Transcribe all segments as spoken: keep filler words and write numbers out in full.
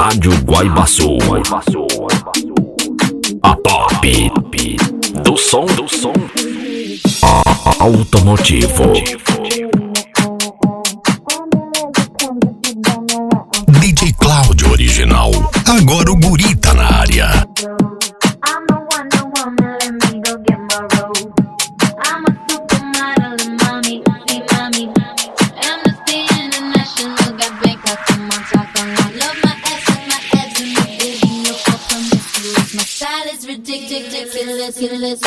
Rádio Guaibaçu. A top do som do som automotivo. D J Cláudio Original. Agora o guri tá na área. Ridiculous.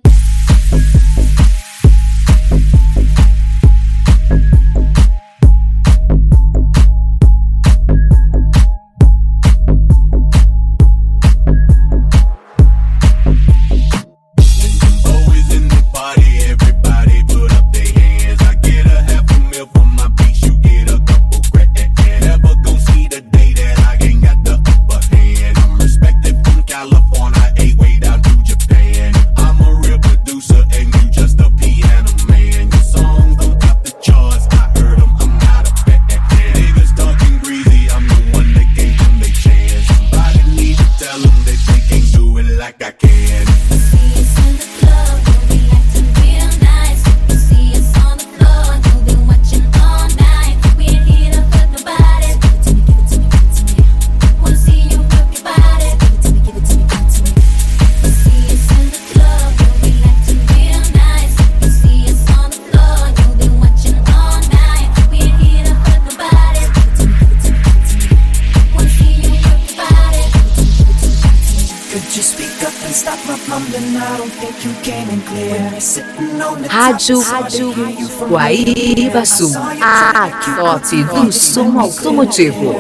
Rádio Guaibaçu, a top do som automotivo.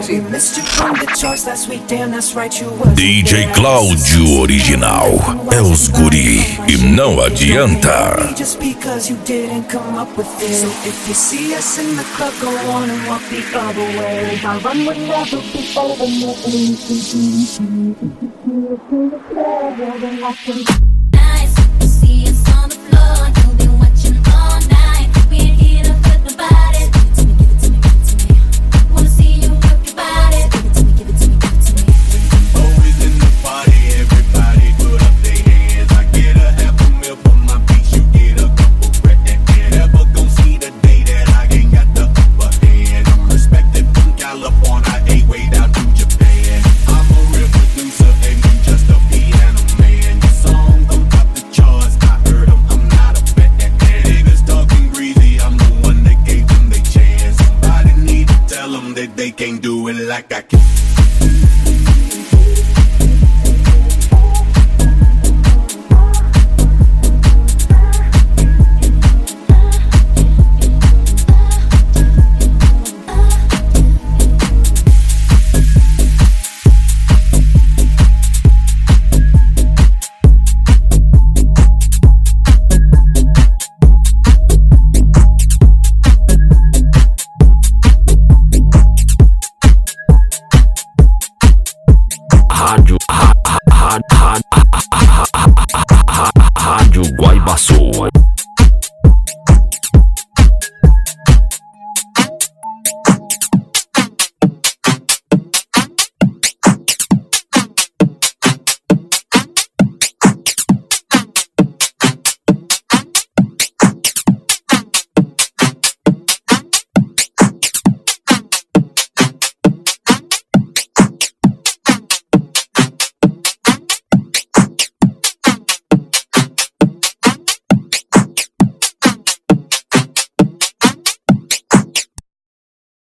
D J Cláudio Original. É os guri e não adianta. They can't do it like I can.